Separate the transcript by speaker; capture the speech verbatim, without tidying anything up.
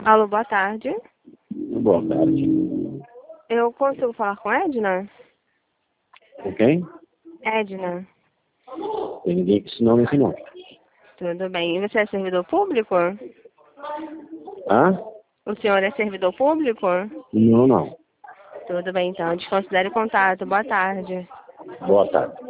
Speaker 1: Alô, boa tarde.
Speaker 2: Boa tarde.
Speaker 1: Eu consigo falar com Edna?
Speaker 2: Com quem?
Speaker 1: Edna.
Speaker 2: Tem ninguém com esse nome aqui não.
Speaker 1: Tudo bem. E você é servidor público?
Speaker 2: Hã?
Speaker 1: O senhor é servidor público?
Speaker 2: Não, não.
Speaker 1: Tudo bem, então. Desconsidere o contato. Boa tarde.
Speaker 2: Boa tarde.